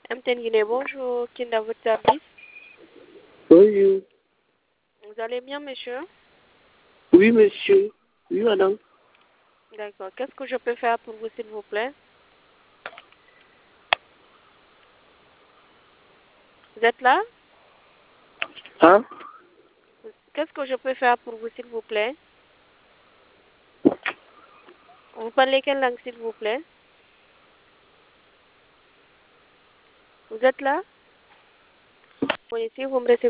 MTN Guinée, bonjour. Qui est dans votre service? Bonjour. Vous allez bien, monsieur? Oui, monsieur. Oui, madame. D'accord. Qu'est-ce que je peux faire pour vous, s'il vous plaît? Vous êtes là? Hein? Qu'est-ce que je peux faire pour vous, s'il vous plaît? Vous parlez quelle langue, s'il vous plaît? Vous êtes là? Oui, si vous me recevez